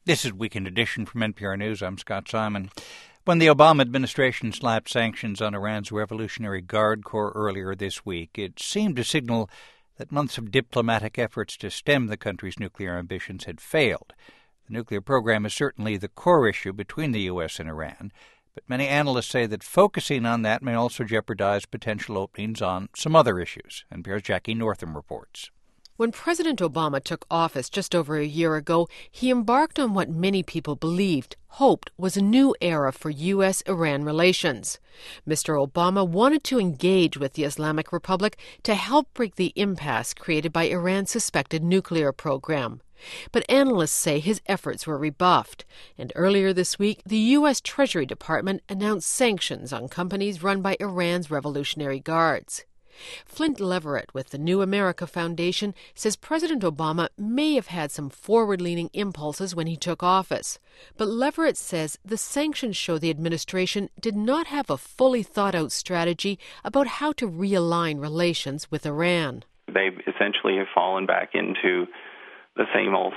This is Weekend Edition from NPR News. I'm Scott Simon. When the Obama administration slapped sanctions on Iran's Revolutionary Guard Corps earlier this week, it seemed to signal that months of diplomatic efforts to stem the country's nuclear ambitions had failed. The nuclear program is certainly the core issue between the U.S. and Iran, but many analysts say that focusing on that may also jeopardize potential openings on some other issues. NPR's Jackie Northam reports. When President Obama took office just over a year ago, he embarked on what many people hoped was a new era for U.S.-Iran relations. Mr. Obama wanted to engage with the Islamic Republic to help break the impasse created by Iran's suspected nuclear program. But analysts say his efforts were rebuffed. And earlier this week, the U.S. Treasury Department announced sanctions on companies run by Iran's Revolutionary Guards. Flint Leverett with the New America Foundation says President Obama may have had some forward-leaning impulses when he took office. But Leverett says the sanctions show the administration did not have a fully thought-out strategy about how to realign relations with Iran. They essentially have fallen back into the same old,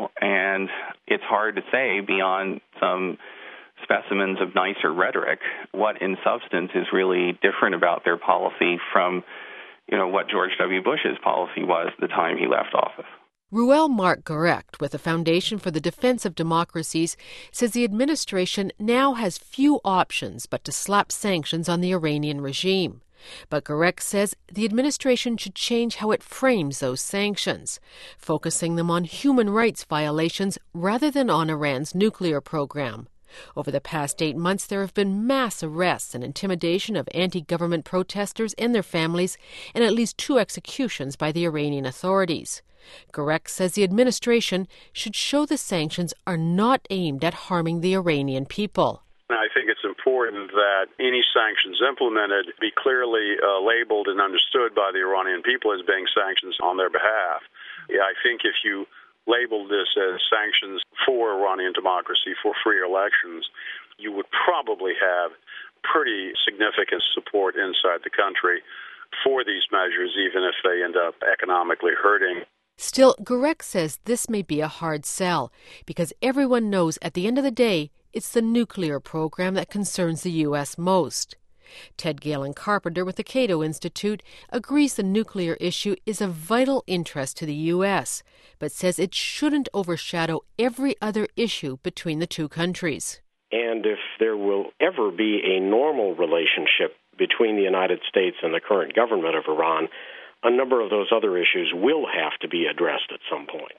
and it's hard to say beyond some specimens of nicer rhetoric what in substance is really different about their policy from, what George W. Bush's policy was at the time he left office. Ruel Marc Gerecht with the Foundation for the Defense of Democracies says the administration now has few options but to slap sanctions on the Iranian regime. But Gerecht says the administration should change how it frames those sanctions, focusing them on human rights violations rather than on Iran's nuclear program. Over the past 8 months, there have been mass arrests and intimidation of anti-government protesters and their families, and at least 2 executions by the Iranian authorities. Gerecht says the administration should show the sanctions are not aimed at harming the Iranian people. I think it's important that any sanctions implemented be clearly labeled and understood by the Iranian people as being sanctions on their behalf. I think if you label this as sanctions for Iranian democracy, for free elections, you would probably have pretty significant support inside the country for these measures, even if they end up economically hurting. Still, Gerecht says this may be a hard sell, because everyone knows at the end of the day, it's the nuclear program that concerns the U.S. most. Ted Galen Carpenter with the Cato Institute agrees the nuclear issue is of vital interest to the U.S., but says it shouldn't overshadow every other issue between the two countries. And if there will ever be a normal relationship between the United States and the current government of Iran, a number of those other issues will have to be addressed at some point.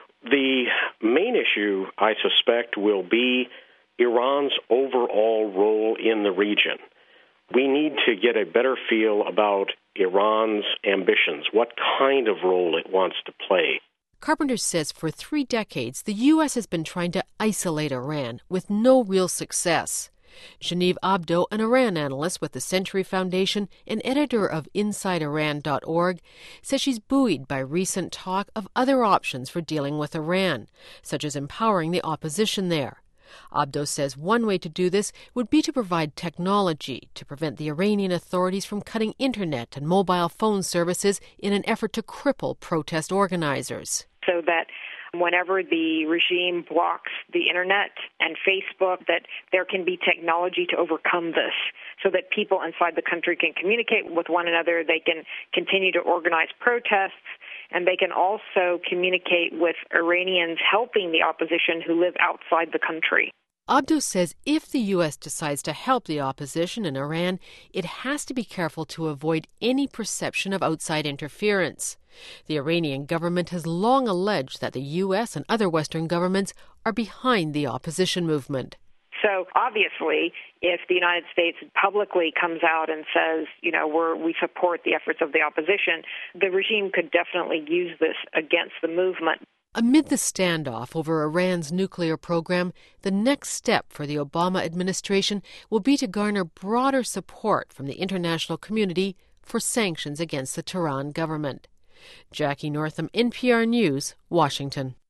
The main issue, I suspect, will be Iran's overall role in the region. We need to get a better feel about Iran's ambitions, what kind of role it wants to play. Carpenter says for 3 decades, the U.S. has been trying to isolate Iran with no real success. Genevieve Abdo, an Iran analyst with the Century Foundation and editor of InsideIran.org, says she's buoyed by recent talk of other options for dealing with Iran, such as empowering the opposition there. Abdo says one way to do this would be to provide technology to prevent the Iranian authorities from cutting internet and mobile phone services in an effort to cripple protest organizers. So that whenever the regime blocks the internet and Facebook, that there can be technology to overcome this so that people inside the country can communicate with one another, they can continue to organize protests, and they can also communicate with Iranians helping the opposition who live outside the country. Abdo says if the U.S. decides to help the opposition in Iran, it has to be careful to avoid any perception of outside interference. The Iranian government has long alleged that the U.S. and other Western governments are behind the opposition movement. So obviously, if the United States publicly comes out and says, we support the efforts of the opposition, the regime could definitely use this against the movement. Amid the standoff over Iran's nuclear program, the next step for the Obama administration will be to garner broader support from the international community for sanctions against the Tehran government. Jackie Northam, NPR News, Washington.